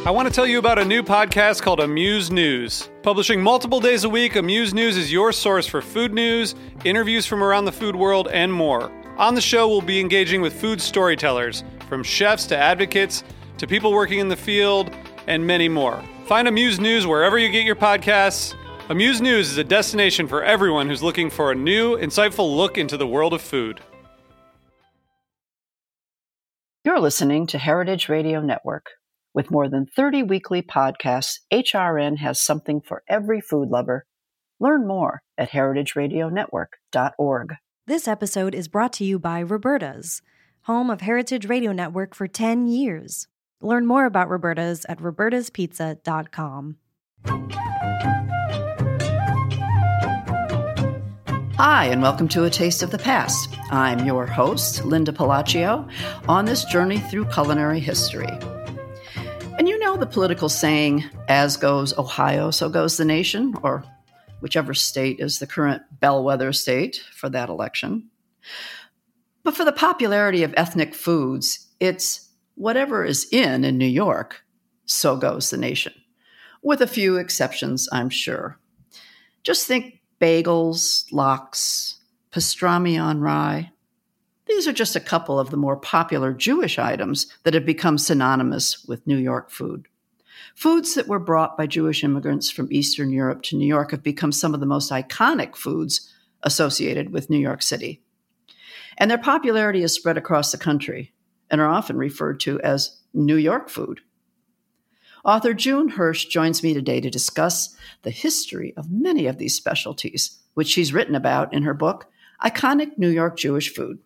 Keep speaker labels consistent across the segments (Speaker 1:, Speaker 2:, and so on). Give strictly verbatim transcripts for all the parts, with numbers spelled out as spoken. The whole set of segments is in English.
Speaker 1: I want to tell you about a new podcast called Amuse News. Publishing multiple days a week, Amuse News is your source for food news, interviews from around the food world, and more. On the show, we'll be engaging with food storytellers, from chefs to advocates to people working in the field, and many more. Find Amuse News wherever you get your podcasts. Amuse News is a destination for everyone who's looking for a new, insightful look into the world of food.
Speaker 2: You're listening to Heritage Radio Network. With more than thirty weekly podcasts, H R N has something for every food lover. Learn more at heritage radio network dot org.
Speaker 3: This episode is brought to you by Roberta's, home of Heritage Radio Network for ten years. Learn more about Roberta's at robertas pizza dot com.
Speaker 2: Hi, and welcome to A Taste of the Past. I'm your host, Linda Palacio, on this journey through culinary history. And you know the political saying, as goes Ohio, so goes the nation, or whichever state is the current bellwether state for that election. But for the popularity of ethnic foods, it's whatever is in in New York, so goes the nation. With a few exceptions, I'm sure. Just think bagels, lox, pastrami on rye. These are just a couple of the more popular Jewish items that have become synonymous with New York food. Foods that were brought by Jewish immigrants from Eastern Europe to New York have become some of the most iconic foods associated with New York City. And their popularity is spread across the country and are often referred to as New York food. Author June Hirsch joins me today to discuss the history of many of these specialties, which she's written about in her book, Iconic New York Jewish Food.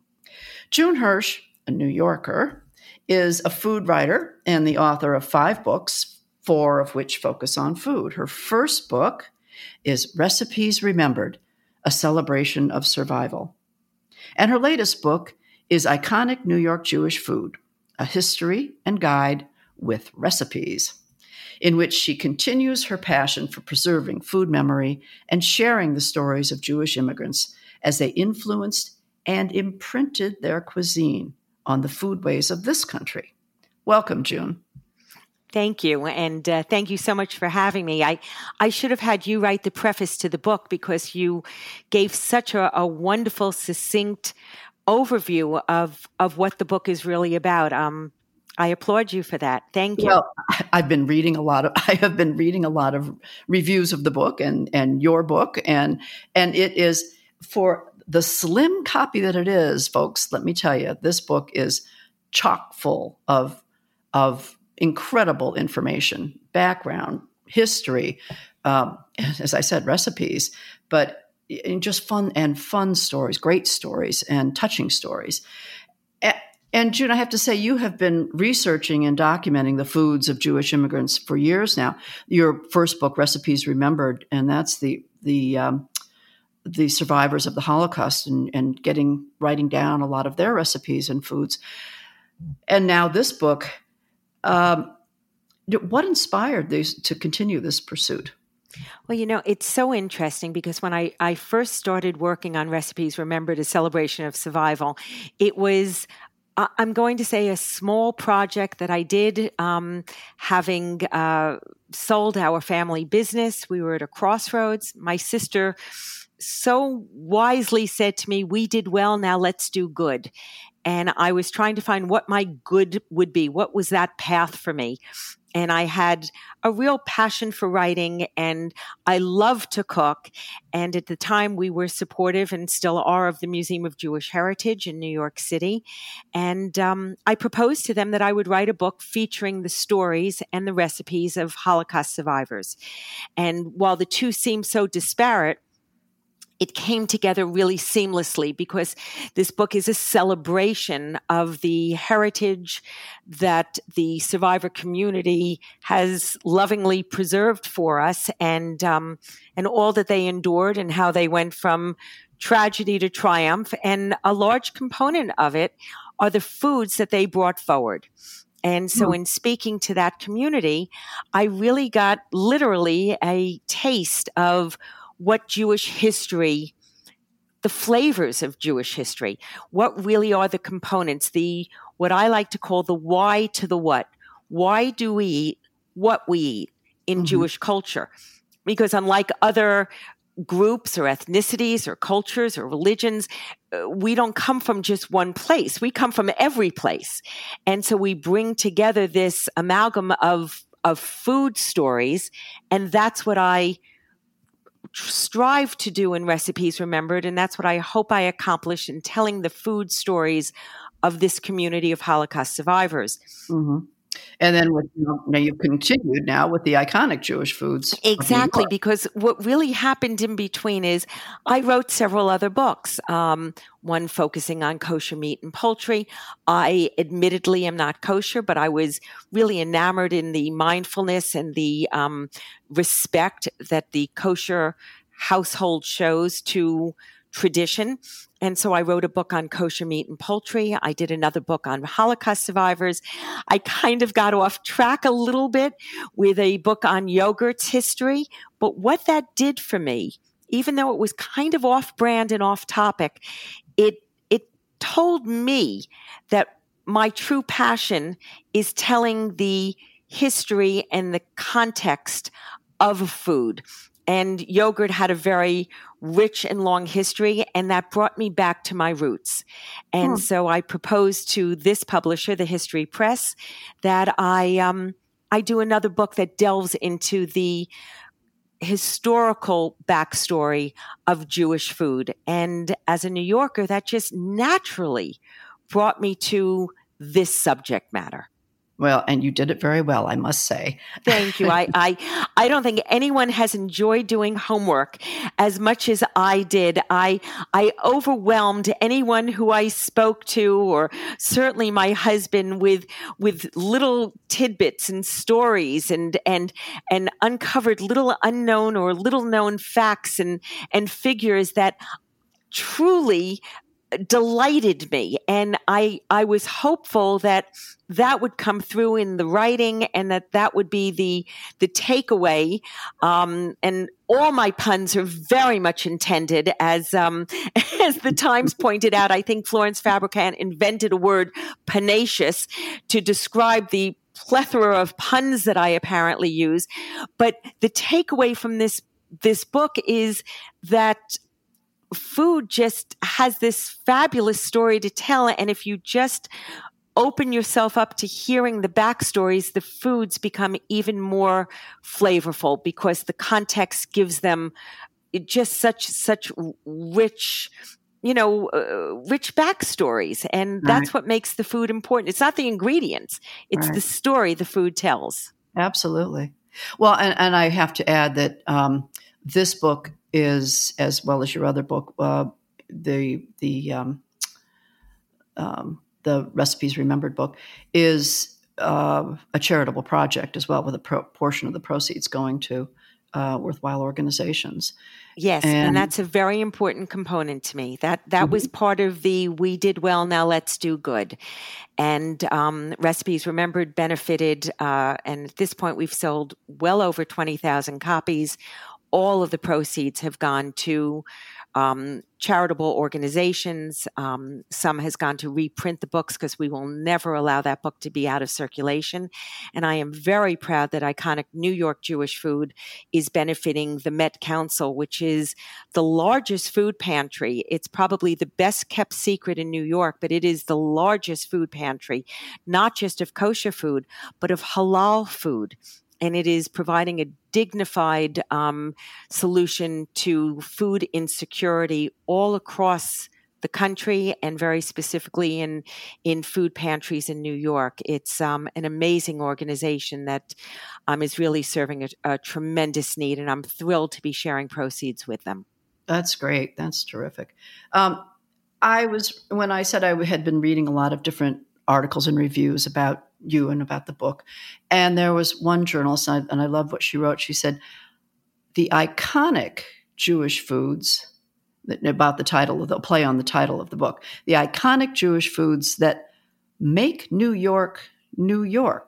Speaker 2: June Hirsch, a New Yorker, is a food writer and the author of five books, four of which focus on food. Her first book is Recipes Remembered, A Celebration of Survival. And her latest book is Iconic New York Jewish Food, A History and Guide with Recipes, in which she continues her passion for preserving food memory and sharing the stories of Jewish immigrants as they influenced and imprinted their cuisine on the foodways of this country. Welcome, June.
Speaker 4: Thank you, and uh, thank you so much for having me. I, I should have had you write the preface to the book because you gave such a, a wonderful, succinct overview of, of what the book is really about. Um, I applaud you for that. Thank you.
Speaker 2: Well, I've been reading a lot of I have been reading a lot of reviews of the book and and your book, and and it is, for the slim copy that it is, folks, let me tell you, this book is chock full of of incredible information, background, history, um, as I said, recipes, but in just fun and fun stories, great stories and touching stories. And June, I have to say, you have been researching and documenting the foods of Jewish immigrants for years now. Your first book, Recipes Remembered, and that's the the um, the survivors of the Holocaust, and, and getting writing down a lot of their recipes and foods. And now this book, um, what inspired these to continue this pursuit?
Speaker 4: Well, you know, it's so interesting because when I, I first started working on Recipes Remembered, A Celebration of Survival, it was, uh, I'm going to say, a small project that I did, um, having uh, sold our family business. We were at a crossroads. My sister so wisely said to me, "We did well, now let's do good." And I was trying to find what my good would be. What was that path for me? And I had a real passion for writing, and I love to cook. And at the time, we were supportive and still are of the Museum of Jewish Heritage in New York City. And um, I proposed to them that I would write a book featuring the stories and the recipes of Holocaust survivors. And while the two seem so disparate, it came together really seamlessly because this book is a celebration of the heritage that the survivor community has lovingly preserved for us, and um, and all that they endured and how they went from tragedy to triumph. And a large component of it are the foods that they brought forward. And so in speaking to that community, I really got literally a taste of what Jewish history, the flavors of Jewish history, what really are the components, the what I like to call the why to the what. why do we eat what we eat in
Speaker 2: Mm-hmm.
Speaker 4: Jewish culture? Because unlike other groups or ethnicities or cultures or religions, uh, we don't come from just one place. We come from every place. And so we bring together this amalgam of, of food stories. And that's what I strive to do in Recipes Remembered. And that's what I hope I accomplish in telling the food stories of this community of Holocaust survivors.
Speaker 2: Mm-hmm. And then with, you know, now you've continued now with the iconic Jewish foods.
Speaker 4: Exactly, because what really happened in between is I wrote several other books, um, one focusing on kosher meat and poultry. I admittedly am not kosher, but I was really enamored in the mindfulness and the um, respect that the kosher household shows to tradition. And so I wrote a book on kosher meat and poultry. I did another book on Holocaust survivors. I kind of got off track a little bit with a book on yogurt's history. But what that did for me, even though it was kind of off brand and off topic, it, it told me that my true passion is telling the history and the context of food. And yogurt had a very rich and long history, and that brought me back to my roots. And
Speaker 2: Hmm.
Speaker 4: so I proposed to this publisher, the History Press, that I um, I do another book that delves into the historical backstory of Jewish food. And as a New Yorker, that just naturally brought me to this subject matter.
Speaker 2: Well, and you did it very well, I must say.
Speaker 4: Thank you. I, I, I don't think anyone has enjoyed doing homework as much as I did. I, I overwhelmed anyone who I spoke to, or certainly my husband, with, with little tidbits and stories, and, and, and uncovered little unknown or little known facts and, and figures that truly delighted me. And I, I was hopeful that that would come through in the writing, and that that would be the, the takeaway. Um, and all my puns are very much intended, as, um, as the Times pointed out. I think Florence Fabricant invented a word, panaceous, to describe the plethora of puns that I apparently use. But the takeaway from this, this book is that food just has this fabulous story to tell. And if you just open yourself up to hearing the backstories, the foods become even more flavorful, because the context gives them just such, such rich, you know, uh, rich backstories. And that's
Speaker 2: Right.
Speaker 4: what makes the food important. It's not the ingredients. It's
Speaker 2: Right.
Speaker 4: the story the food tells.
Speaker 2: Absolutely. Well, and, and I have to add that um, this book is, as well as your other book, uh, the the um, um, the Recipes Remembered book, is uh, a charitable project as well, with a pro- portion of the proceeds going to uh, worthwhile organizations.
Speaker 4: Yes, and,
Speaker 2: And-
Speaker 4: that's a very important component to me. That that
Speaker 2: Mhm.
Speaker 4: was part of the "we did well, now let's do good." And um, Recipes Remembered benefited, uh, and at this point we've sold well over twenty thousand copies. All of the proceeds have gone to um, charitable organizations. Um, some has gone to reprint the books, because we will never allow that book to be out of circulation. And I am very proud that iconic New York Jewish Food is benefiting the Met Council, which is the largest food pantry. It's probably the best kept secret in New York, but it is the largest food pantry, not just of kosher food, but of halal food. And it is providing a dignified um, solution to food insecurity all across the country, and very specifically in in food pantries in New York. It's um, an amazing organization that um, is really serving a, a tremendous need, and I'm thrilled to be sharing proceeds with them.
Speaker 2: That's great. That's terrific. Um, I was, when I said I had been reading a lot of different articles and reviews about you and about the book, and there was one journalist, and I, and I love what she wrote. She said, the iconic Jewish foods, that, about the title, of the play on the title of the book, the iconic Jewish foods that make New York, New York.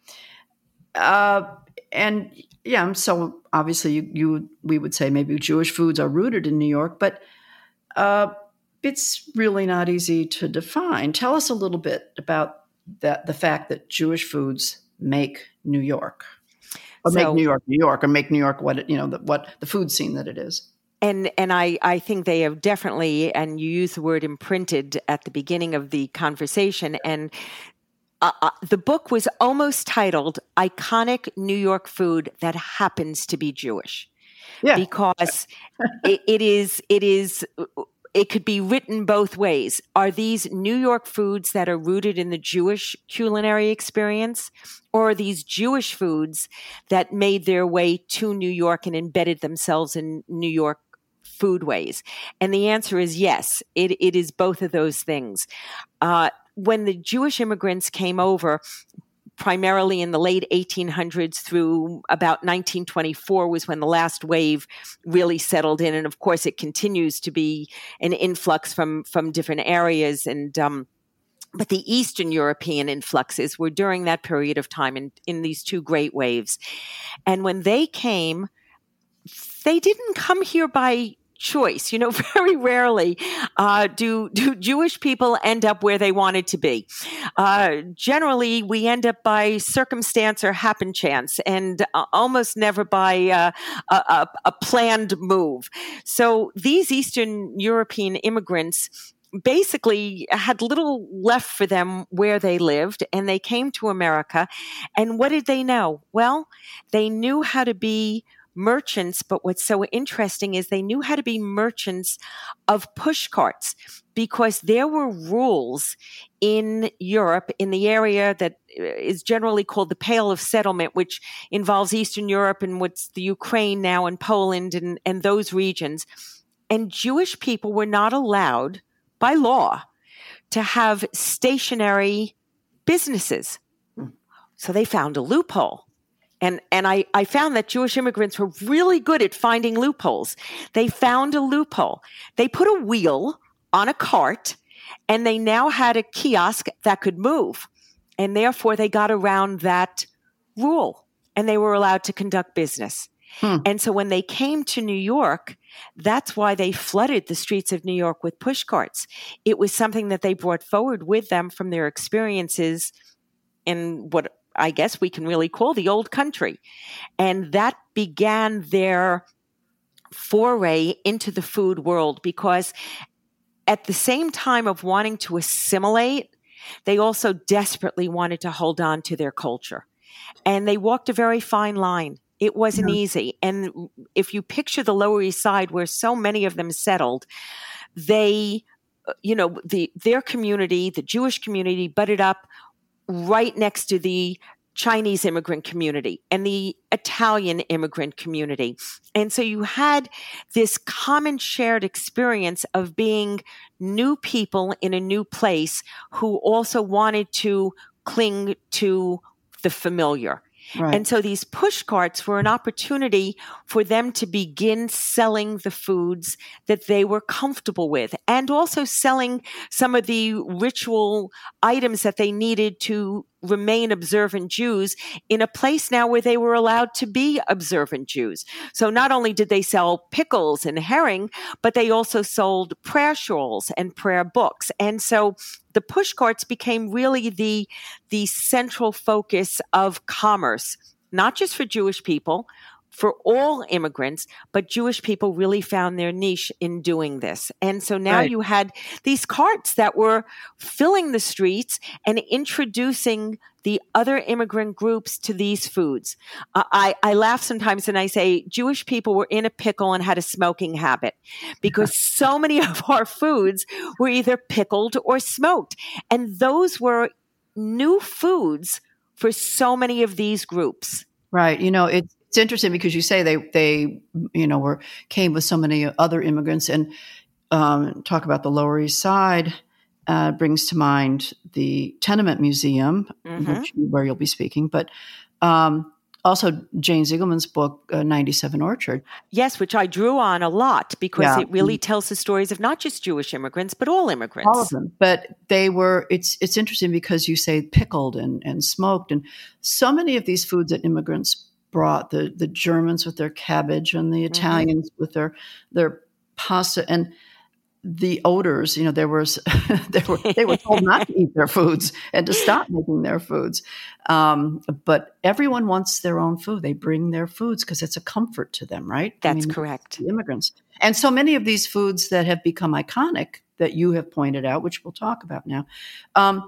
Speaker 2: Uh, and yeah, so obviously you, you, we would say maybe Jewish foods are rooted in New York, but uh, it's really not easy to define. Tell us a little bit about that, the fact that Jewish foods make New York, or
Speaker 4: So-
Speaker 2: make New York, New York, or make New York what it, you know, the, what the food scene that it is.
Speaker 4: And and I, I think they have definitely, and you use the word imprinted at the beginning of the conversation, and uh, uh, the book was almost titled Iconic New York Food That Happens to be Jewish.
Speaker 2: Yeah.
Speaker 4: Because it, it is, it is, it could be written both ways. Are these New York foods that are rooted in the Jewish culinary experience, or are these Jewish foods that made their way to New York and embedded themselves in New York foodways? And the answer is yes, it, it is both of those things. Uh, when the Jewish immigrants came over, primarily in the late eighteen hundreds through about nineteen twenty-four was when the last wave really settled in. And of course, it continues to be an influx from, from different areas. And, um, but the Eastern European influxes were during that period of time in, in these two great waves. And when they came, they didn't come here by choice. You know, very rarely uh, do do Jewish people end up where they wanted to be. Uh, generally, we end up by circumstance or happen chance, and uh, almost never by uh, a, a, a planned move. So these Eastern European immigrants basically had little left for them where they lived, and they came to America. And what did they know? Well, they knew how to be merchants, but what's so interesting is they knew how to be merchants of push carts, because there were rules in Europe, in the area that is generally called the Pale of Settlement, which involves Eastern Europe and what's the Ukraine now and Poland and, and those regions. And Jewish people were not allowed by law to have stationary businesses. So they found a loophole. And and I, I found that Jewish immigrants were really good at finding loopholes. They found a loophole. They put a wheel on a cart, and they now had a kiosk that could move. And therefore, they got around that rule, and they were allowed to conduct business. Hmm. And so when they came to New York, that's why they flooded the streets of New York with push carts. It was something that they brought forward with them from their experiences in what I guess we can really call the old country. And that began their foray into the food world, because at the same time of wanting to assimilate, they also desperately wanted to hold on to their culture. And they walked a very fine line. It wasn't yeah. easy. And if you picture the Lower East Side, where so many of them settled, they, you know, the their community, the Jewish community, butted up right next to the Chinese immigrant community and the Italian immigrant community. And so you had this common shared experience of being new people in a new place who also wanted to cling to the familiar. Right. And so these push carts were an opportunity for them to begin selling the foods that they were comfortable with, and also selling some of the ritual items that they needed to remain observant Jews in a place now where they were allowed to be observant Jews. So not only did they sell pickles and herring, but they also sold prayer shawls and prayer books. And so the push carts became really the, the central focus of commerce, not just for Jewish people, for all immigrants, but Jewish people really found their niche in doing this. And so now right. you had these carts that were filling the streets and introducing the other immigrant groups to these foods. Uh, I, I laugh sometimes and I say Jewish people were in a pickle and had a smoking habit, because so many of our foods were either pickled or smoked. And those were new foods for so many of these groups.
Speaker 2: Right. You know, it's It's interesting because you say they, they, you know, were came with so many other immigrants, and um, talk about the Lower East Side uh, brings to mind the Tenement Museum, mm-hmm. which, where you'll be speaking, but um, also Jane Ziegelman's book, uh, ninety-seven Orchard.
Speaker 4: Yes, which I drew on a lot because yeah. it really tells the stories of not just Jewish immigrants, but all immigrants.
Speaker 2: All of them. But they were, it's it's interesting because you say pickled and, and smoked, and so many of these foods that immigrants brought, the the Germans with their cabbage and the Italians mm-hmm. with their their pasta, and the odors, you know, there was, they were, they were told not to eat their foods and to stop making their foods. Um, but everyone wants their own food. They bring their foods because it's a comfort to them, right?
Speaker 4: That's
Speaker 2: I mean,
Speaker 4: correct.
Speaker 2: The immigrants. And so many of these foods that have become iconic that you have pointed out, which we'll talk about now, um,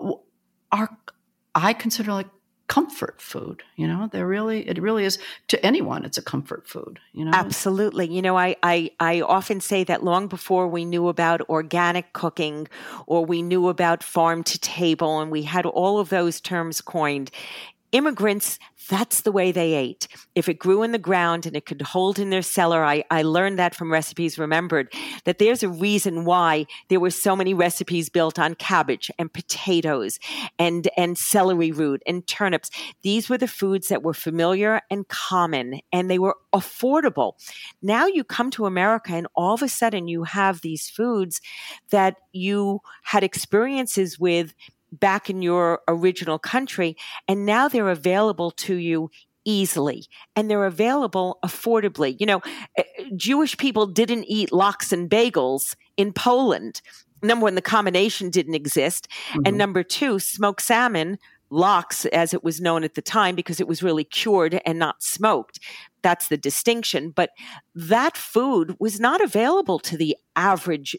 Speaker 2: are, I consider like comfort food. You know, they're really, it really is, to anyone, it's a comfort food, you know?
Speaker 4: Absolutely. You know, I, I, I often say that long before we knew about organic cooking or we knew about farm to table and we had all of those terms coined, immigrants, that's the way they ate. If it grew in the ground and it could hold in their cellar, I, I learned that from Recipes Remembered, that there's a reason why there were so many recipes built on cabbage and potatoes and, and celery root and turnips. These were the foods that were familiar and common, and they were affordable. Now you come to America and all of a sudden you have these foods that you had experiences with back in your original country, and now they're available to you easily, and they're available affordably. You know, Jewish people didn't eat lox and bagels in Poland. Number one, the combination didn't exist. Mm-hmm. And number two, smoked salmon, lox as it was known at the time, because it was really cured and not smoked. That's the distinction. But that food was not available to the average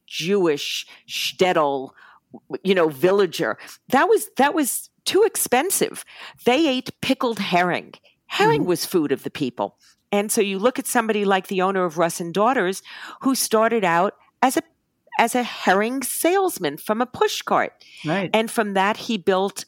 Speaker 4: Jewish shtetl, you know, villager. That was, that was too expensive. They ate pickled herring. Herring mm-hmm. was food of the people. And so you look at somebody like the owner of Russ and Daughters, who started out as a, as a herring salesman from a push cart.
Speaker 2: Right.
Speaker 4: And from that, he built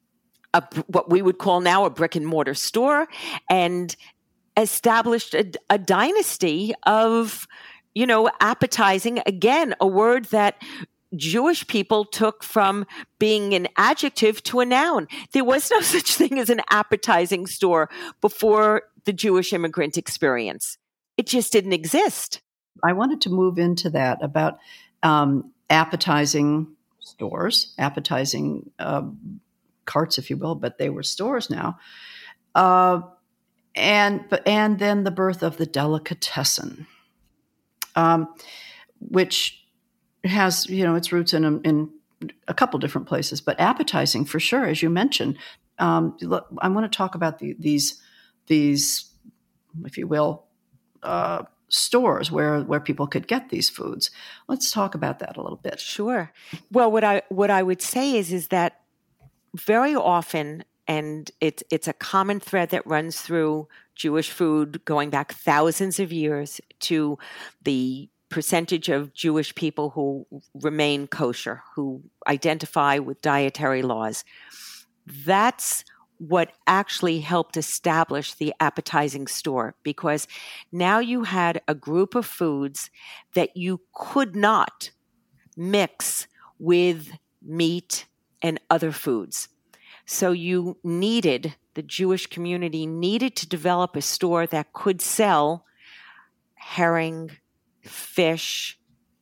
Speaker 4: a, what we would call now a brick and mortar store, and established a, a dynasty of, you know, appetizing, again, a word that Jewish people took from being an adjective to a noun. There was no such thing as an appetizing store before the Jewish immigrant experience. It just didn't exist.
Speaker 2: I wanted to move into that about um, appetizing stores, appetizing uh, carts, if you will, but they were stores now. Uh, and and then the birth of the delicatessen, um, which has, you know, its roots in a, in a couple different places, but appetizing for sure, as you mentioned. Um, I want to talk about the, these, these, if you will, uh, stores where where people could get these foods. Let's talk about that a little bit.
Speaker 4: Sure. Well, what I what I would say is is that very often, and it's it's a common thread that runs through Jewish food going back thousands of years to the percentage of Jewish people who remain kosher, who identify with dietary laws. That's what actually helped establish the appetizing store, because now you had a group of foods that you could not mix with meat and other foods. So you needed, the Jewish community needed to develop a store that could sell herring, fish,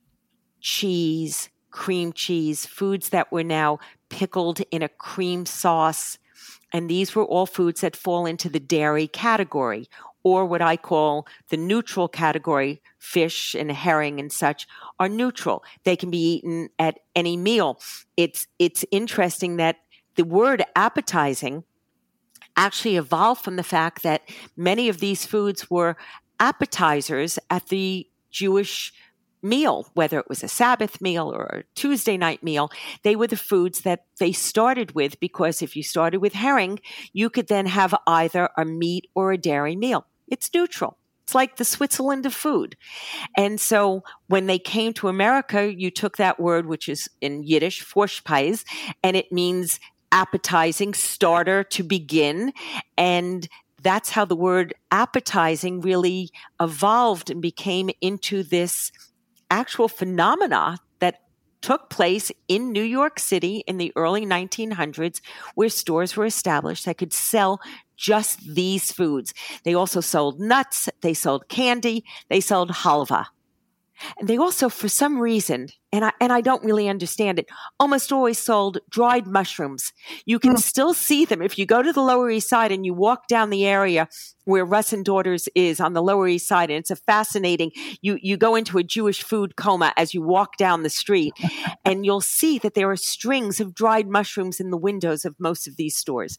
Speaker 4: cheese, cream cheese, foods that were now pickled in a cream sauce. And these were all foods that fall into the dairy category, or what I call the neutral category. Fish and herring and such are neutral. They can be eaten at any meal. It's, it's interesting that the word appetizing actually evolved from the fact that many of these foods were appetizers at the Jewish meal, whether it was a Sabbath meal or a Tuesday night meal. They were the foods that they started with, because if you started with herring, you could then have either a meat or a dairy meal. It's neutral. It's like the Switzerland of food. And so when they came to America, you took that word, which is in Yiddish, Vorspeise, and it means appetizing, starter, to begin. And that's how the word appetizing really evolved and became into this actual phenomena that took place in New York City in the early nineteen hundreds, where stores were established that could sell just these foods. They also sold nuts, they sold candy, they sold halva. And they also, for some reason, and I and I don't really understand it, almost always sold dried mushrooms. You can mm. still see them if you go to the Lower East Side and you walk down the area where Russ and Daughters is on the Lower East Side, and it's a fascinating. You you go into a Jewish food coma as you walk down the street, and you'll see that there are strings of dried mushrooms in the windows of most of these stores.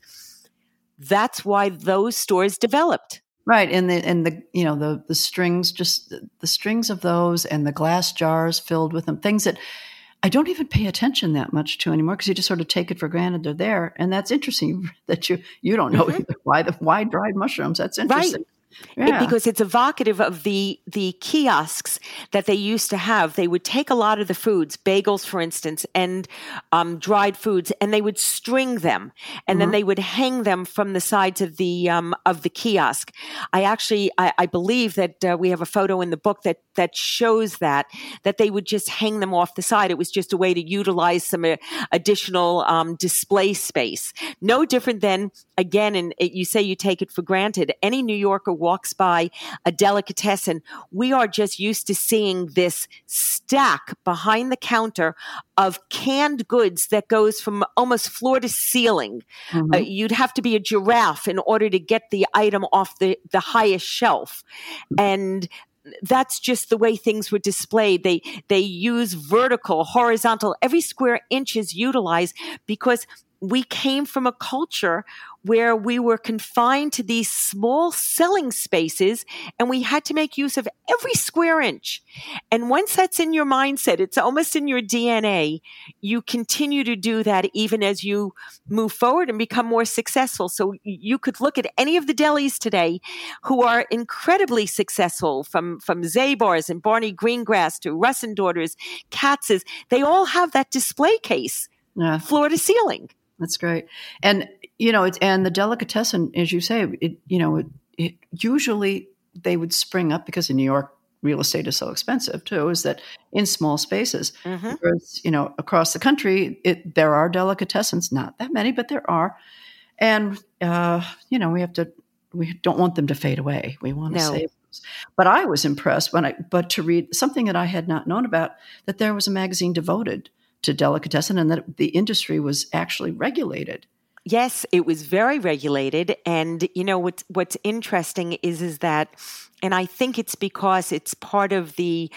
Speaker 4: That's why those stores developed.
Speaker 2: Right, and the and the you know the the strings, just the, the strings of those, and the glass jars filled with them, things that I don't even pay attention that much to anymore because you just sort of take it for granted they're there, and that's interesting that you you don't know mm-hmm. either. why the why dried mushrooms. That's interesting.
Speaker 4: Right.
Speaker 2: Yeah.
Speaker 4: It, because it's evocative of the the kiosks that they used to have. They would take a lot of the foods, bagels, for instance, and um, dried foods, and they would string them, and mm-hmm. then they would hang them from the sides of the um, of the kiosk. I actually, I, I believe that uh, we have a photo in the book that that shows that that they would just hang them off the side. It was just a way to utilize some uh, additional um, display space. No different than, again, and it, you say you take it for granted. Any New Yorker walks by a delicatessen, we are just used to seeing this stack behind the counter of canned goods that goes from almost floor to ceiling. Mm-hmm. Uh, you'd have to be a giraffe in order to get the item off the, the highest shelf. And that's just the way things were displayed. They they use vertical, horizontal, every square inch is utilized because we came from a culture where we were confined to these small selling spaces and we had to make use of every square inch. And once that's in your mindset, it's almost in your D N A, you continue to do that even as you move forward and become more successful. So you could look at any of the delis today who are incredibly successful, from, from Zabar's and Barney Greengrass to Russ and Daughters, Katz's. They all have that display case,
Speaker 2: yeah.
Speaker 4: floor to ceiling.
Speaker 2: That's great. And, you know, it's, and the delicatessen, as you say, it, you know, it, it usually they would spring up because in New York, real estate is so expensive too, is that in small spaces, mm-hmm. whereas, you know, across the country, it, there are delicatessens, not that many, but there are. And, uh, you know, we have to, we don't want them to fade away. We want to
Speaker 4: no.
Speaker 2: save those. But I was impressed when I, but to read something that I had not known about, that there was a magazine devoted to delicatessen and that the industry was actually regulated.
Speaker 4: Yes, it was very regulated. And, you know, what's, what's interesting is, is that, and I think it's because it's part of the,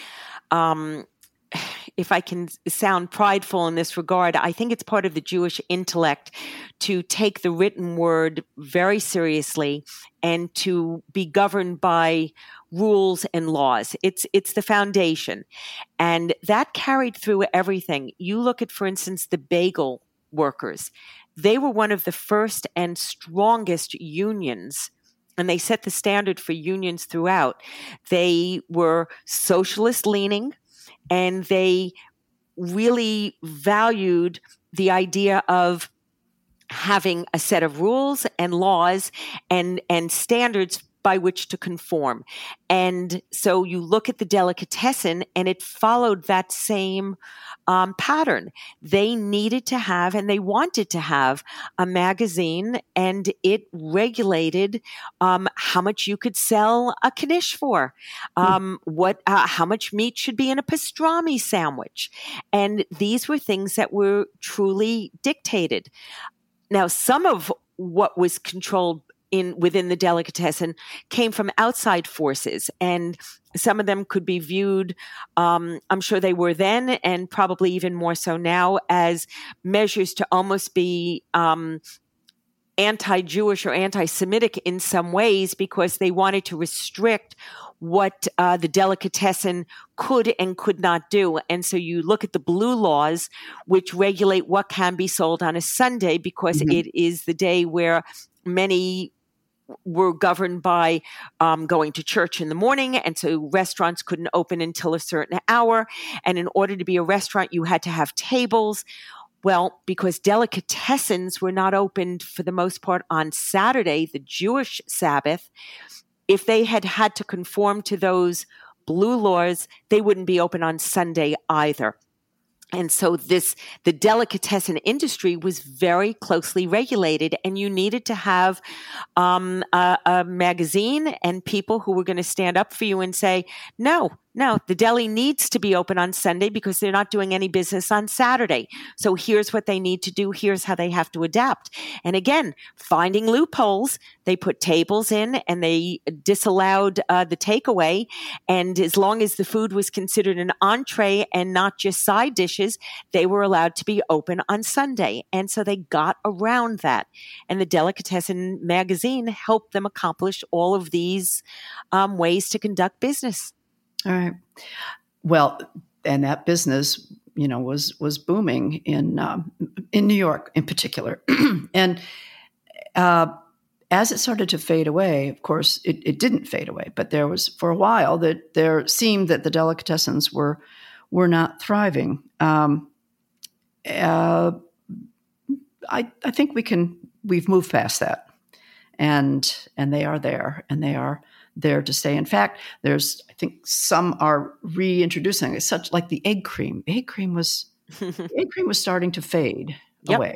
Speaker 4: um, if I can sound prideful in this regard, I think it's part of the Jewish intellect to take the written word very seriously and to be governed by rules and laws. It's it's the foundation. And that carried through everything. You look at, for instance, the bagel workers. They were one of the first and strongest unions, and they set the standard for unions throughout. They were socialist leaning, and they really valued the idea of having a set of rules and laws and, and standards by which to conform. And so you look at the delicatessen and it followed that same um, pattern. They needed to have, and they wanted to have, a magazine, and it regulated um, how much you could sell a knish for, um, mm. what, uh, how much meat should be in a pastrami sandwich. And these were things that were truly dictated. Now, some of what was controlled in within the delicatessen came from outside forces, and some of them could be viewed, um, I'm sure they were then, and probably even more so now, as measures to almost be um, anti-Jewish or anti-Semitic in some ways, because they wanted to restrict what uh, the delicatessen could and could not do. And so you look at the blue laws, which regulate what can be sold on a Sunday, because mm-hmm. it is the day where many were governed by um, going to church in the morning. And so restaurants couldn't open until a certain hour. And in order to be a restaurant, you had to have tables. Well, because delicatessens were not opened for the most part on Saturday, the Jewish Sabbath, if they had had to conform to those blue laws, they wouldn't be open on Sunday either. And so this, the delicatessen industry was very closely regulated, and you needed to have um, a, a magazine and people who were going to stand up for you and say, no, No, the deli needs to be open on Sunday because they're not doing any business on Saturday. So here's what they need to do. Here's how they have to adapt. And again, finding loopholes. They put tables in and they disallowed uh, the takeaway. And as long as the food was considered an entree and not just side dishes, they were allowed to be open on Sunday. And so they got around that. And the Delicatessen magazine helped them accomplish all of these um, ways to conduct business.
Speaker 2: All right. Well, and that business, you know, was was booming in um, in New York in particular, and uh, as it started to fade away, of course, it, it didn't fade away. But there was for a while that there seemed that the delicatessens were were not thriving. Um, uh, I I think we can we've moved past that, and and they are there, and they are there to stay. In fact, there's, I think some are reintroducing it, such like the egg cream. Egg cream was, egg cream was starting to fade
Speaker 4: Yep.
Speaker 2: away.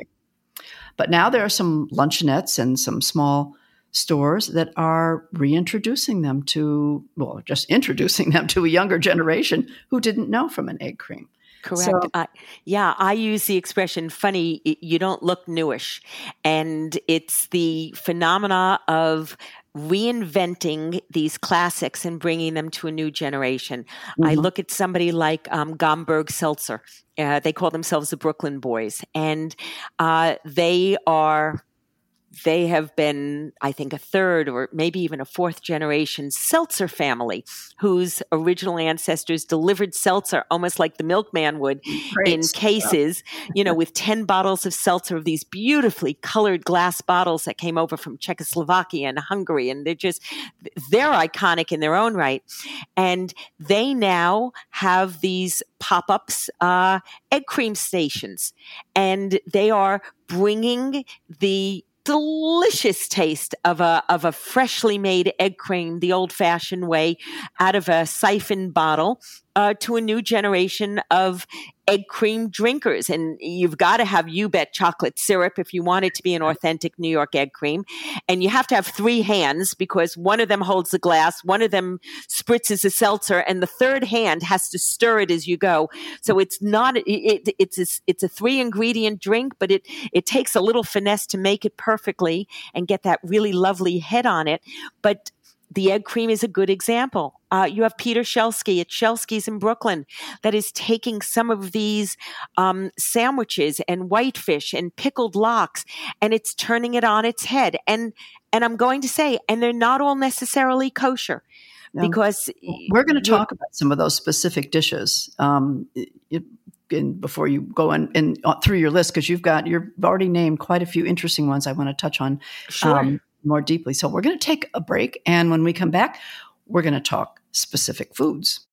Speaker 2: But now there are some luncheonettes and some small stores that are reintroducing them to, well, just introducing them to a younger generation who didn't know from an egg cream.
Speaker 4: Correct.
Speaker 2: So-
Speaker 4: uh, yeah, I use the expression funny, y- you don't look newish. And it's the phenomena of reinventing these classics and bringing them to a new generation. I
Speaker 2: Mhm.
Speaker 4: look at somebody like um, Gomberg Seltzer. Uh, they call themselves the Brooklyn Boys. And uh, they are... They have been, I think, a third or maybe even a fourth generation seltzer family whose original ancestors delivered seltzer almost like the milkman would
Speaker 2: Great
Speaker 4: in
Speaker 2: stuff.
Speaker 4: cases, you know, with ten bottles of seltzer of these beautifully colored glass bottles that came over from Czechoslovakia and Hungary. And they're just, they're iconic in their own right. And they now have these pop-ups, uh, egg cream stations, and they are bringing the delicious taste of a of a freshly made egg cream, the old-fashioned way, out of a siphon bottle, uh, to a new generation of egg cream drinkers. And you've got to have You Bet chocolate syrup if you want it to be an authentic New York egg cream. And you have to have three hands because one of them holds the glass, one of them spritzes the seltzer, and the third hand has to stir it as you go. So it's not, it, it, it's, a, it's a three ingredient drink, but it, it takes a little finesse to make it perfectly and get that really lovely head on it. But the egg cream is a good example. Uh, you have Peter Shelsky at Shelsky's in Brooklyn that is taking some of these um, sandwiches and whitefish and pickled lox, and it's turning it on its head. And and I'm going to say, and they're not all necessarily kosher.
Speaker 2: Yeah.
Speaker 4: Because
Speaker 2: we're going to talk about some of those specific dishes um, it, in, before you go in, in uh, through your list, because you've got you've already named quite a few interesting ones I want to touch on
Speaker 4: Sure.
Speaker 2: um, more deeply. So we're going to take a break, and when we come back, we're going to talk specific foods.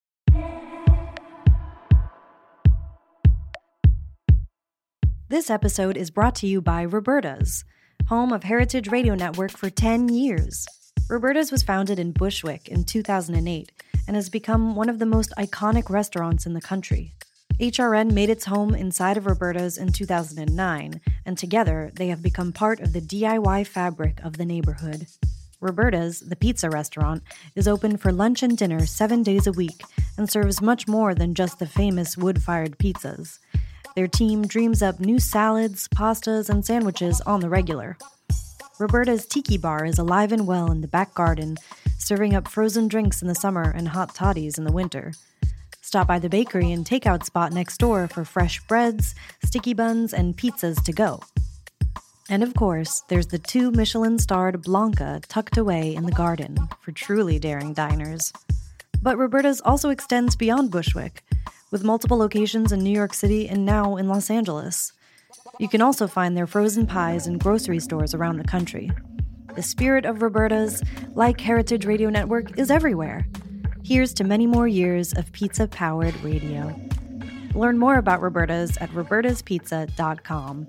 Speaker 3: This episode is brought to you by Roberta's, home of Heritage Radio Network for ten years. Roberta's was founded in Bushwick in two thousand eight and has become one of the most iconic restaurants in the country. H R N made its home inside of Roberta's in two thousand nine, and together they have become part of the D I Y fabric of the neighborhood. Roberta's, the pizza restaurant, is open for lunch and dinner seven days a week and serves much more than just the famous wood-fired pizzas. Their team dreams up new salads, pastas, and sandwiches on the regular. Roberta's Tiki Bar is alive and well in the back garden, serving up frozen drinks in the summer and hot toddies in the winter. Stop by the bakery and takeout spot next door for fresh breads, sticky buns, and pizzas to go. And of course, there's the two Michelin-starred Blanca tucked away in the garden for truly daring diners. But Roberta's also extends beyond Bushwick, with multiple locations in New York City and now in Los Angeles. You can also find their frozen pies in grocery stores around the country. The spirit of Roberta's, like Heritage Radio Network, is everywhere. Here's to many more years of pizza-powered radio. Learn more about Roberta's at robertas pizza dot com.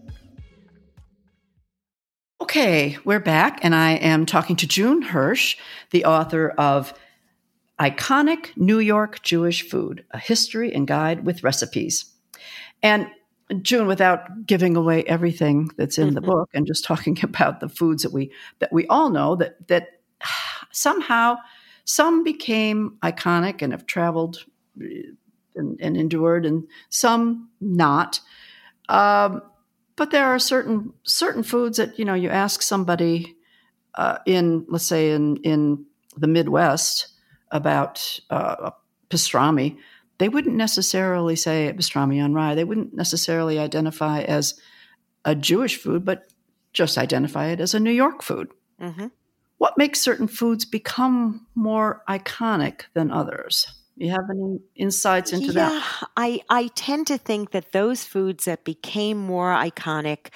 Speaker 2: Okay, we're back, and I am talking to June Hirsch, the author of Iconic New York Jewish Food, A History and Guide with Recipes. And June, without giving away everything that's in the book and just talking about the foods that we that we all know that that somehow Some became iconic and have traveled and, and endured, and some not. Um, but there are certain certain foods that, you know, you ask somebody uh, in, let's say, in, in the Midwest about uh, pastrami, they wouldn't necessarily say pastrami on rye. They wouldn't necessarily identify as a Jewish food, but just identify it as a New York food. Mm-hmm. What makes certain foods become more iconic than others? You have any insights into
Speaker 4: yeah,
Speaker 2: that?
Speaker 4: I, I tend to think that those foods that became more iconic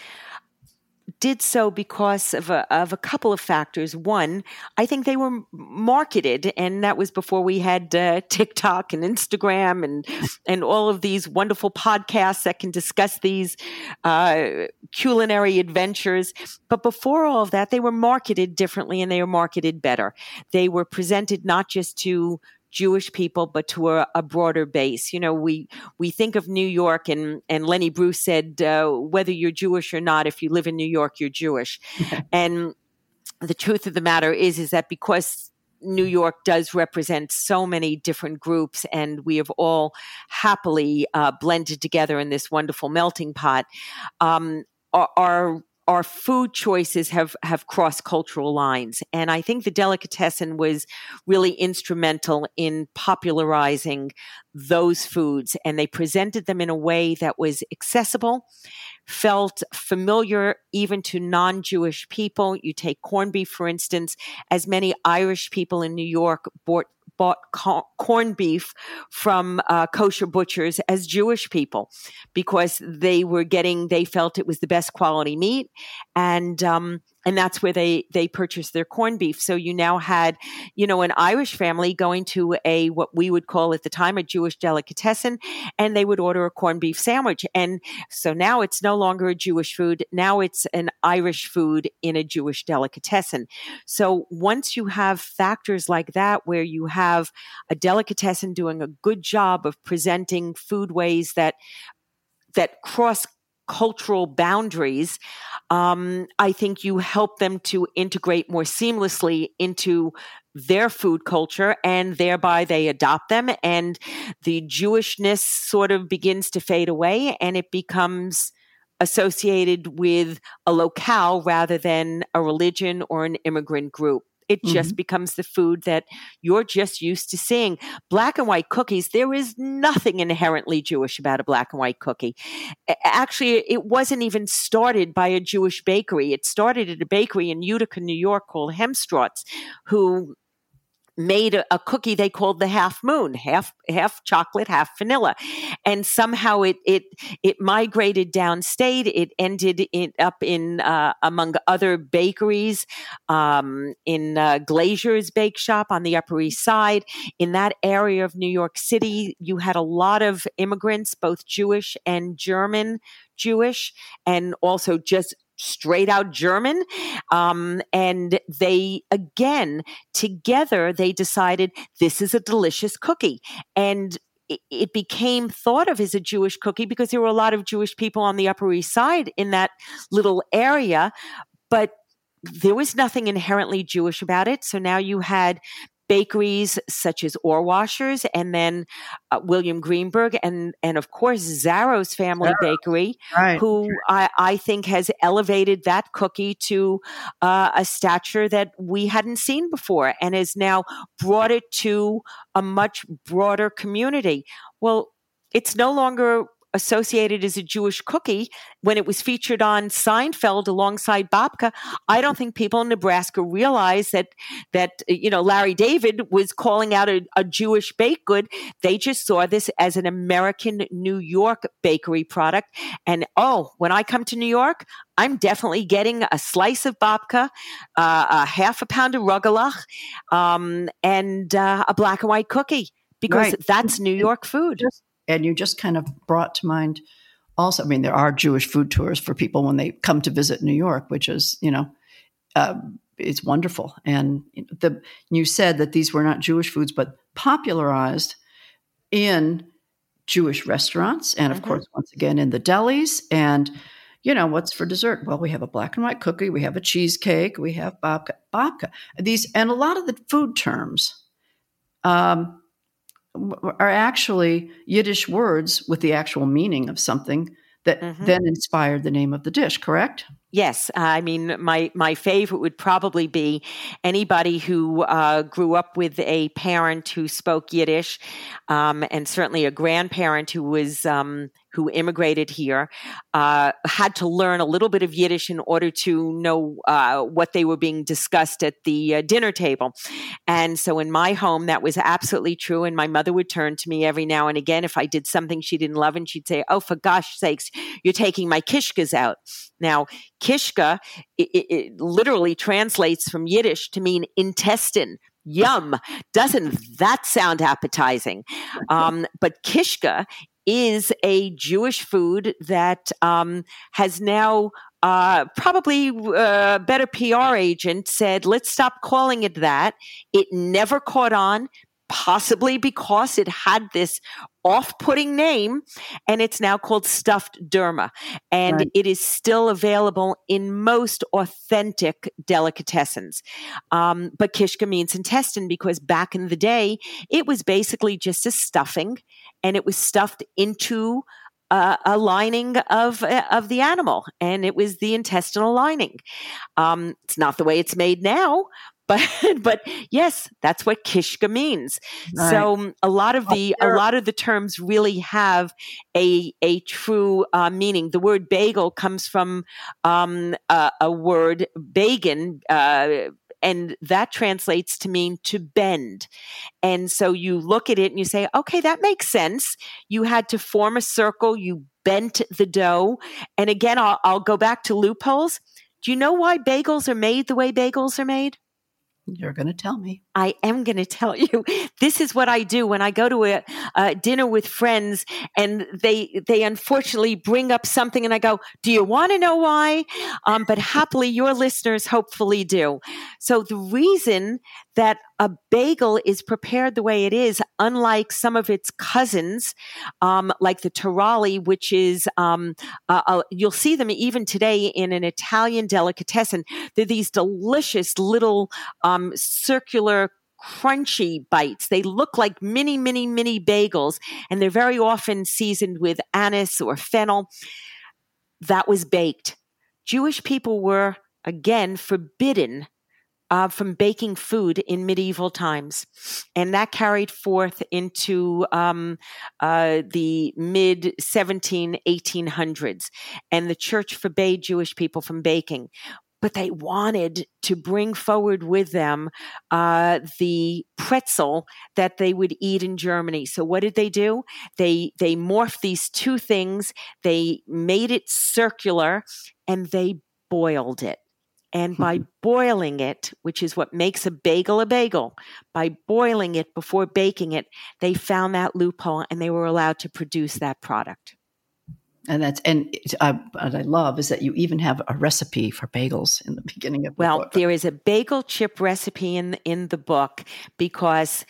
Speaker 4: did so because of a, of a couple of factors. One, I think they were marketed, and that was before we had uh, TikTok and Instagram and and all of these wonderful podcasts that can discuss these uh, culinary adventures. But before all of that, they were marketed differently, and they were marketed better. They were presented not just to Jewish people, but to a, a broader base. You know, we we think of New York, and and Lenny Bruce said, uh, whether you're Jewish or not, if you live in New York, you're Jewish. And the truth of the matter is, is that because New York does represent so many different groups, and we have all happily uh, blended together in this wonderful melting pot, um, our, our Our food choices have, have crossed cultural lines. And I think the delicatessen was really instrumental in popularizing those foods. And they presented them in a way that was accessible, felt familiar even to non-Jewish people. You take corned beef, for instance, as many Irish people in New York bought bought co- corned beef from uh, kosher butchers as Jewish people, because they were getting, they felt it was the best quality meat. And, um, and that's where they, they purchased their corned beef. So you now had, you know, an Irish family going to a, what we would call at the time, a Jewish delicatessen, and they would order a corned beef sandwich. And so now it's no longer a Jewish food. Now it's an Irish food in a Jewish delicatessen. So once you have factors like that, where you have a delicatessen doing a good job of presenting foodways that, that cross cultural boundaries, um, I think you help them to integrate more seamlessly into their food culture, and thereby they adopt them, and the Jewishness sort of begins to fade away, and it becomes associated with a locale rather than a religion or an immigrant group. It just mm-hmm. becomes the food that you're just used to seeing. Black and white cookies, there is nothing inherently Jewish about a black and white cookie. Actually, it wasn't even started by a Jewish bakery. It started at a bakery in Utica, New York called Hemstraut's, who made a, a cookie they called the Half Moon, half half chocolate, half vanilla, and somehow it it it migrated downstate. It ended in, up in uh, among other bakeries, um, in uh, Glazier's Bake Shop on the Upper East Side. In that area of New York City, you had a lot of immigrants, both Jewish and German Jewish, and also just straight out German. Um, and they, again, together, they decided this is a delicious cookie. And it, it became thought of as a Jewish cookie because there were a lot of Jewish people on the Upper East Side in that little area, but there was nothing inherently Jewish about it. So now you had bakeries such as Orwashers, and then uh, William Greenberg, and and of course Zaro's Family Zaro. Bakery, right. who I, I think has elevated that cookie to uh, a stature that we hadn't seen before, and has now brought it to a much broader community. Well, it's no longer associated as a Jewish cookie. When it was featured on Seinfeld alongside babka, I don't think people in Nebraska realized that, that you know, Larry David was calling out a, a Jewish baked good. They just saw this as an American New York bakery product. And, oh, when I come to New York, I'm definitely getting a slice of babka, uh, a half a pound of rugelach, um, and uh, a black and white cookie, because right. that's New York food.
Speaker 2: And you just kind of brought to mind also, I mean, there are Jewish food tours for people when they come to visit New York, which is, you know, uh, it's wonderful. And the you said that these were not Jewish foods, but popularized in Jewish restaurants. And of mm-hmm. course, once again, in the delis. And, you know, what's for dessert? Well, we have a black and white cookie. We have a cheesecake. We have babka. babka. These, and a lot of the food terms um, are actually Yiddish words with the actual meaning of something that mm-hmm. then inspired the name of the dish, correct?
Speaker 4: Yes. Uh, I mean, my, my favorite would probably be anybody who uh, grew up with a parent who spoke Yiddish, um, and certainly a grandparent who was um, who immigrated here, uh, had to learn a little bit of Yiddish in order to know uh, what they were being discussed at the uh, dinner table. And so in my home, that was absolutely true. And my mother would turn to me every now and again if I did something she didn't love, and she'd say, "Oh, for gosh sakes, you're taking my kishkas out." Now, kishka, it, it literally translates from Yiddish to mean intestine. Yum. Doesn't that sound appetizing? Um, but kishka is a Jewish food that um, has now uh, probably a better P R agent said, let's stop calling it that. It never caught on, possibly because it had this off-putting name, and it's now called stuffed derma. And right. It is still available in most authentic delicatessens. Um, but kishka means intestine because back in the day, it was basically just a stuffing, and it was stuffed into uh, a lining of uh, of the animal, and it was the intestinal lining. Um, it's not the way it's made now. But but yes, that's what kishka means. Right. So um, a lot of the a lot of the terms really have a a true uh, meaning. The word bagel comes from um, a, a word bagan, uh, and that translates to mean to bend. And so you look at it and you say, okay, that makes sense. You had to form a circle. You bent the dough. And again, I'll, I'll go back to loopholes. Do you know why bagels are made the way bagels are made?
Speaker 2: You're going to tell me.
Speaker 4: I am going to tell you. This is what I do when I go to a, a dinner with friends, and they they unfortunately bring up something, and I go, "Do you want to know why?" Um, but happily, your listeners hopefully do. So the reason that a bagel is prepared the way it is, unlike some of its cousins, um, like the taralli, which is, um, uh, uh, you'll see them even today in an Italian delicatessen. They're these delicious little um, circular crunchy bites. They look like mini, mini, mini bagels, and they're very often seasoned with anise or fennel. That was baked. Jewish people were, again, forbidden Uh, from baking food in medieval times. And that carried forth into um, uh, the mid seventeen, eighteen hundreds. And the church forbade Jewish people from baking. But they wanted to bring forward with them uh, the pretzel that they would eat in Germany. So what did they do? They they morphed these two things. They made it circular, and they boiled it. And by boiling it, which is what makes a bagel a bagel, by boiling it before baking it, they found that loophole, and they were allowed to produce that product.
Speaker 2: And that's and uh, what I love is that you even have a recipe for bagels in the beginning of the
Speaker 4: well,
Speaker 2: book.
Speaker 4: Well, there is a bagel chip recipe in in the book because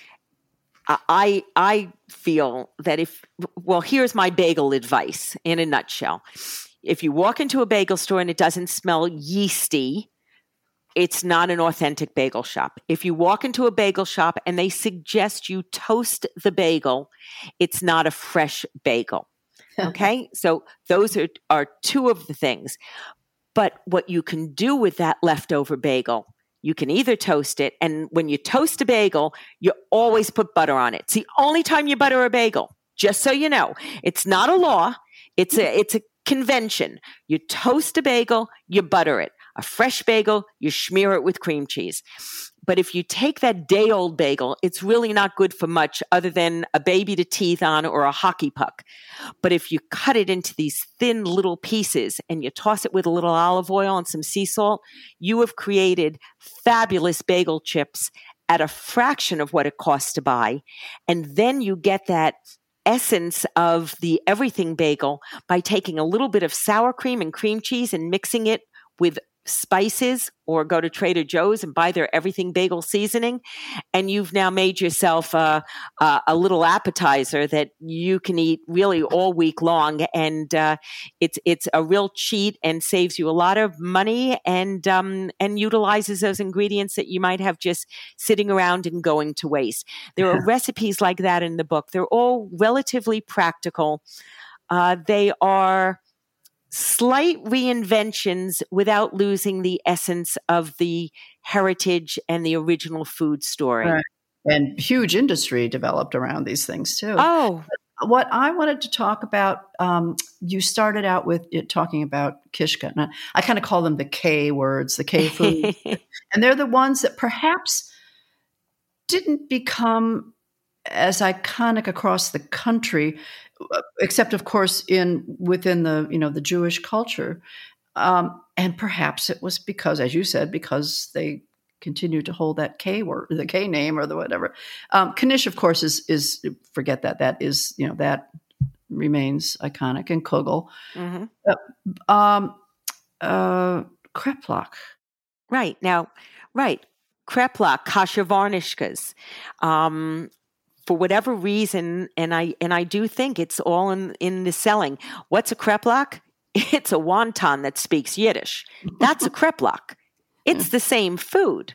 Speaker 4: I I feel that if well, here's my bagel advice in a nutshell. If you walk into a bagel store and it doesn't smell yeasty, it's not an authentic bagel shop. If you walk into a bagel shop and they suggest you toast the bagel, it's not a fresh bagel. Okay? So those are, are two of the things. But what you can do with that leftover bagel, you can either toast it, and when you toast a bagel, you always put butter on it. It's the only time you butter a bagel, just so you know. It's not a law. It's a it's a convention. You toast a bagel, you butter it. A fresh bagel, you smear it with cream cheese. But if you take that day-old bagel, it's really not good for much other than a baby to teeth on or a hockey puck. But if you cut it into these thin little pieces and you toss it with a little olive oil and some sea salt, you have created fabulous bagel chips at a fraction of what it costs to buy. And then you get that essence of the everything bagel by taking a little bit of sour cream and cream cheese and mixing it with spices or go to Trader Joe's and buy their everything bagel seasoning. And you've now made yourself a, a, a little appetizer that you can eat really all week long. And uh, it's it's a real cheat and saves you a lot of money and um, and utilizes those ingredients that you might have just sitting around and going to waste. There are recipes like that in the book. They're all relatively practical. Uh, they are slight reinventions without losing the essence of the heritage and the original food story.
Speaker 2: Right. And huge industry developed around these things too.
Speaker 4: Oh,
Speaker 2: But what I wanted to talk about, um, you started out with it talking about kishka. And I, I kind of call them the K words, the K food. And they're the ones that perhaps didn't become as iconic across the country, except of course in within the you know the Jewish culture, um, and perhaps it was because, as you said, because they continue to hold that K word, the K name, or the whatever. Um, Knish, of course, is is forget that that is you know that remains iconic, and kugel,
Speaker 4: mm-hmm.
Speaker 2: uh, um, uh, kreplach.
Speaker 4: Right now, right, kreplach, kasher varnishkas. Um, For whatever reason, and I and I do think it's all in, in the selling. What's a kreplach? It's a wonton that speaks Yiddish. That's a kreplach. It's the same food.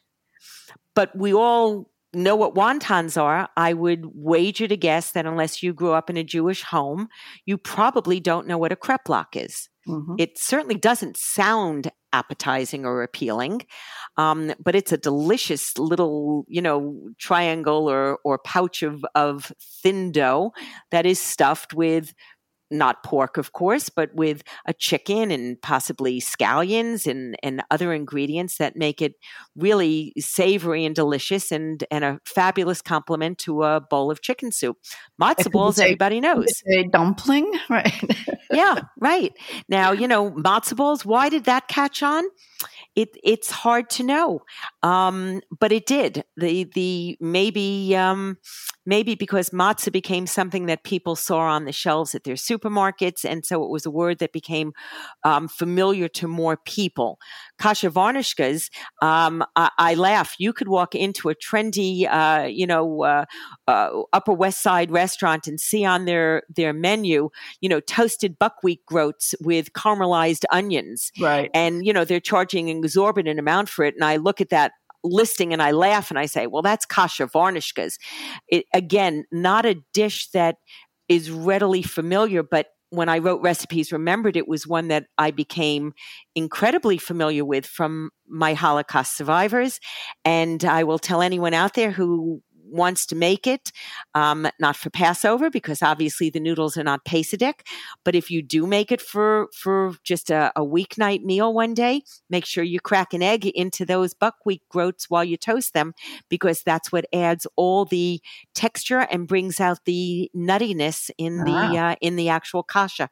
Speaker 4: But we all know what wontons are. I would wager to guess that unless you grew up in a Jewish home, you probably don't know what a kreplach is. Mm-hmm. It certainly doesn't sound appetizing or appealing, um, but it's a delicious little, you know, triangle or or pouch of of thin dough that is stuffed with not pork, of course, but with a chicken and possibly scallions and, and other ingredients that make it really savory and delicious and, and a fabulous complement to a bowl of chicken soup. Matzo balls, say, everybody knows.
Speaker 2: A dumpling, right?
Speaker 4: Yeah, right. Now, you know, matzo balls, why did that catch on? It it's hard to know, um, but it did. The the maybe um, maybe because matzah became something that people saw on the shelves at their supermarkets, and so it was a word that became um, familiar to more people. Kasher varnishkas, um, I, I laugh. You could walk into a trendy, uh, you know, uh, uh, Upper West Side restaurant and see on their their menu, you know, toasted buckwheat groats with caramelized onions,
Speaker 2: right?
Speaker 4: And you know, they're charging an exorbitant amount for it. And I look at that listing and I laugh and I say, well, that's kasher varnishkas. It, again, not a dish that is readily familiar, but when I wrote Recipes Remembered, it was one that I became incredibly familiar with from my Holocaust survivors. And I will tell anyone out there who wants to make it, um, not for Passover, because obviously the noodles are not Pesach, but if you do make it for, for just a, a weeknight meal one day, make sure you crack an egg into those buckwheat groats while you toast them, because that's what adds all the texture and brings out the nuttiness in the ah. uh, in the actual kasha.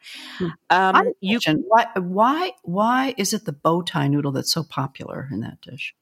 Speaker 2: Um, you why why why is it the bow tie noodle that's so popular in that dish?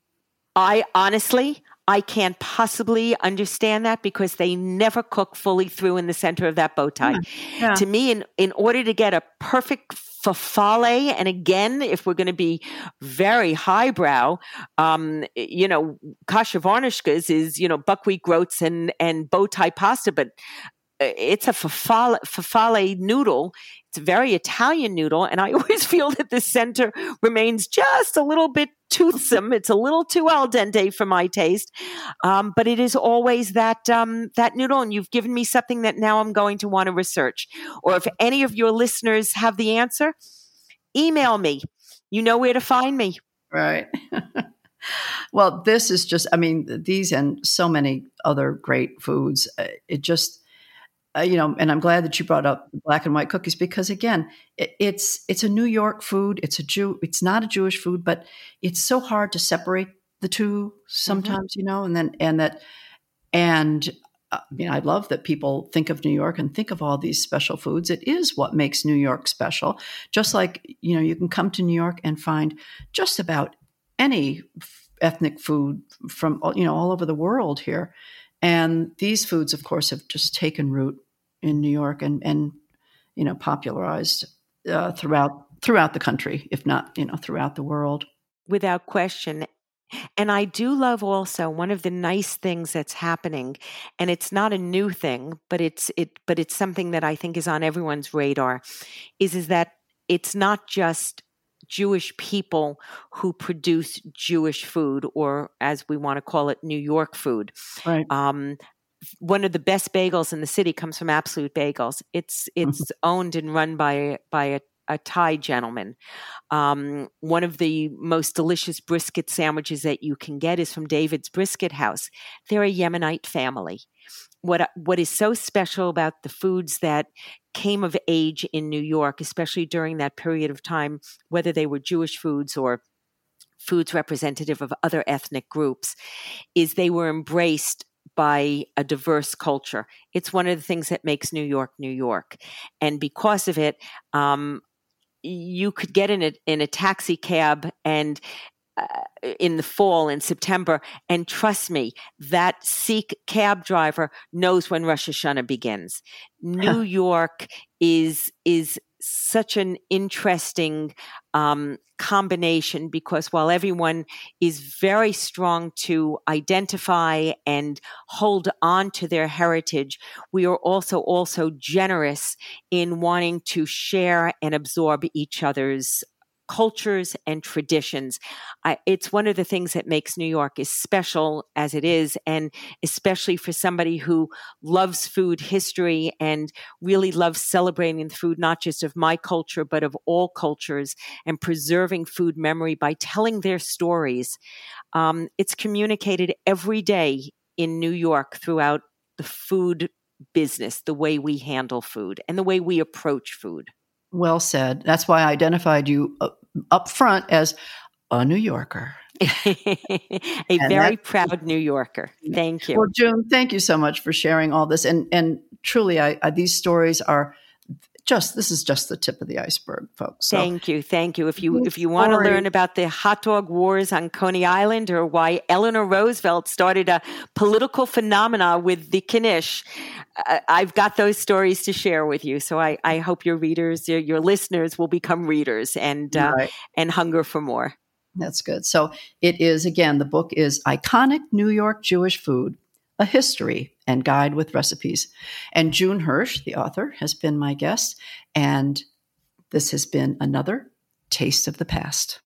Speaker 4: I honestly, I can't possibly understand that, because they never cook fully through in the center of that bow tie. Yeah. Yeah. To me, in, in order to get a perfect fafale, and again, if we're going to be very highbrow, um, you know, kasher varnishkas is, you know, buckwheat groats and, and bow tie pasta, but it's a fafale, fafale noodle. It's a very Italian noodle, and I always feel that the center remains just a little bit toothsome. It's a little too al dente for my taste, um, but it is always that um, that noodle, and you've given me something that now I'm going to want to research. Or if any of your listeners have the answer, email me. You know where to find me.
Speaker 2: Right. Well, this is just, I mean, these and so many other great foods. It just... Uh, you know, and I'm glad that you brought up black and white cookies, because again, it, it's it's a New York food. It's a Jew. It's not a Jewish food, but it's so hard to separate the two sometimes. Mm-hmm. You know, and then and that and uh, you know, I love that people think of New York and think of all these special foods. It is what makes New York special. Just like, you know, you can come to New York and find just about any ethnic food from, you know, all over the world here. And these foods, of course, have just taken root in New York and, and you know, popularized uh, throughout throughout the country, if not, you know, throughout the world.
Speaker 4: without question. And I do love also one of the nice things that's happening, and it's not a new thing, but it's it but it's something that I think is on everyone's radar, is is that it's not just Jewish people who produce Jewish food, or as we want to call it, New York food.
Speaker 2: Right.
Speaker 4: Um, one of the best bagels in the city comes from Absolute Bagels. It's it's mm-hmm. owned and run by by a a Thai gentleman. Um, one of the most delicious brisket sandwiches that you can get is from David's Brisket House. They're a Yemenite family. What what is so special about the foods that came of age in New York, especially during that period of time, whether they were Jewish foods or foods representative of other ethnic groups, is they were embraced by a diverse culture. It's one of the things that makes New York, New York. And because of it, um, you could get in a, in a taxi cab and uh, in the fall, in September, and trust me, that Sikh cab driver knows when Rosh Hashanah begins. New York is is such an interesting um, combination, because while everyone is very strong to identify and hold on to their heritage, we are also also generous in wanting to share and absorb each other's cultures and traditions. I, it's one of the things that makes New York as special as it is, and especially for somebody who loves food history and really loves celebrating the food, not just of my culture, but of all cultures, and preserving food memory by telling their stories. Um, it's communicated every day in New York throughout the food business, the way we handle food and the way we approach food.
Speaker 2: Well said. That's why I identified you uh, up front as a New Yorker.
Speaker 4: a and very that, proud New Yorker. Thank you.
Speaker 2: Well, June, thank you so much for sharing all this. And and truly, I, I, these stories are just, this is just the tip of the iceberg, folks. So,
Speaker 4: thank you. Thank you. If you if you want to learn about the hot dog wars on Coney Island, or why Eleanor Roosevelt started a political phenomena with the Knish, uh, I've got those stories to share with you. So I, I hope your readers, your, your listeners will become readers and uh, right. and hunger for more.
Speaker 2: That's good. So it is, again, the book is Iconic New York Jewish Food, A History and Guide with Recipes. And June Hirsch, the author, has been my guest. And this has been another Taste of the Past.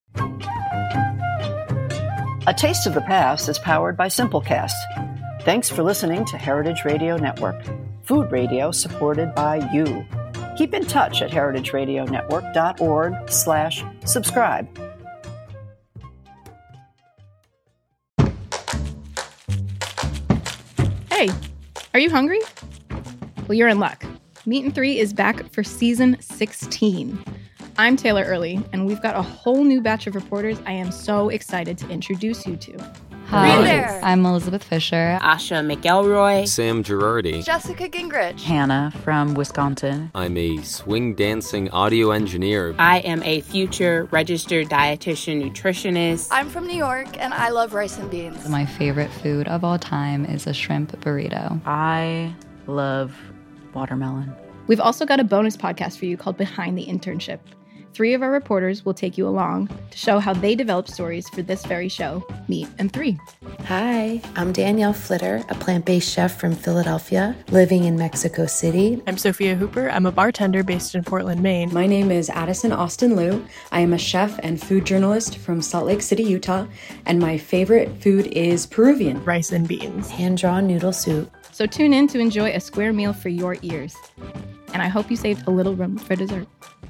Speaker 2: A Taste of the Past is powered by Simplecast. Thanks for listening to Heritage Radio Network, food radio supported by you. Keep in touch at heritageradionetwork.org slash subscribe.
Speaker 5: Hey, are you hungry? Well, you're in luck. Meat and Three is back for season sixteen. I'm Taylor Early, and we've got a whole new batch of reporters I am so excited to introduce you to.
Speaker 6: Hi, I'm Elizabeth Fisher.
Speaker 7: Asha McElroy.
Speaker 8: Sam Girardi.
Speaker 9: Jessica Gingrich.
Speaker 10: Hannah from Wisconsin.
Speaker 8: I'm a swing dancing audio engineer.
Speaker 7: I am a future registered dietitian nutritionist.
Speaker 9: I'm from New York, and I love rice and beans.
Speaker 6: My favorite food of all time is a shrimp burrito.
Speaker 10: I love watermelon.
Speaker 5: We've also got a bonus podcast for you called Behind the Internship. Three of our reporters will take you along to show how they developed stories for this very show, Meat and Three.
Speaker 11: Hi, I'm Danielle Flitter, a plant-based chef from Philadelphia, living in Mexico City.
Speaker 12: I'm Sophia Hooper. I'm a bartender based in Portland, Maine.
Speaker 13: My name is Addison Austin Liu. I am a chef and food journalist from Salt Lake City, Utah, and my favorite food is Peruvian.
Speaker 12: Rice and beans.
Speaker 11: Hand-drawn noodle soup.
Speaker 5: So tune in to enjoy a square meal for your ears. And I hope you saved a little room for dessert.